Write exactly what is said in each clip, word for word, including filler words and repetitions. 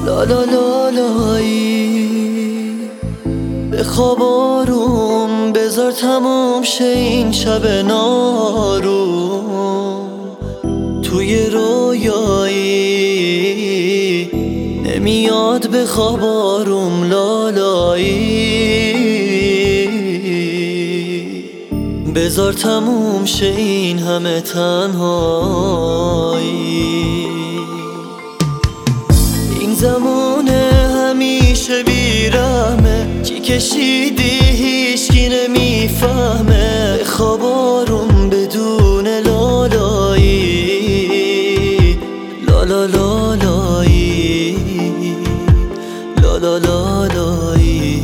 لا لا لا لایی بخواب آروم، بذار تموم شه این شب ناروم. توی رویایی نمیاد بخواب آروم لالایی، بذار تموم شه این همه تنهایی. این زمونه همیشه بیرحمه، چی کشیدی هیچکی نمیفهمه. بخواب آروم بدون لالایی، لالا لالایی، لالا لالایی.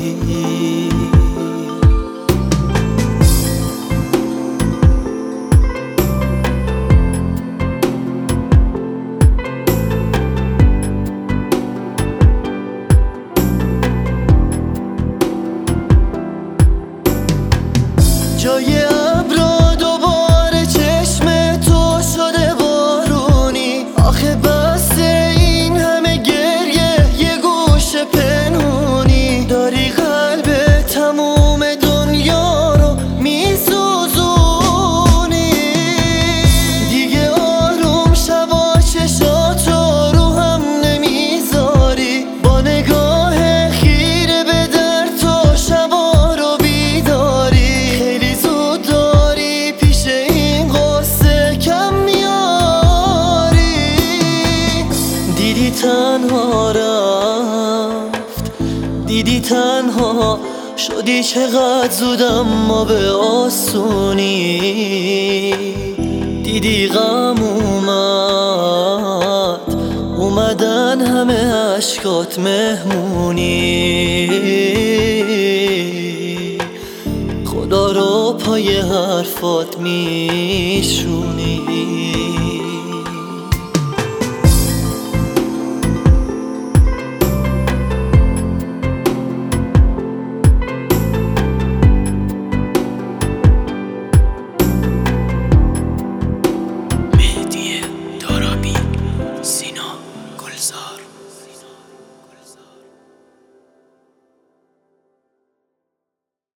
جای ابرا دوباره چشم تو شده بارونی. آخه بس این همه گریه یه گوش پنهونی. داری قلب تموم دنیا رو میسوزونی. دیگه آروم شبا چشاتو رو هم نمیذاری. با نگاه خیره به در تو شبا رو بیداری. دیدی تنها رفت، دیدی تنها شدی، چقدر زودم ما به آسونی. دیدی غم اومد، اومدن همه عشقات مهمونی. خدا رو پای حرفات میشونی.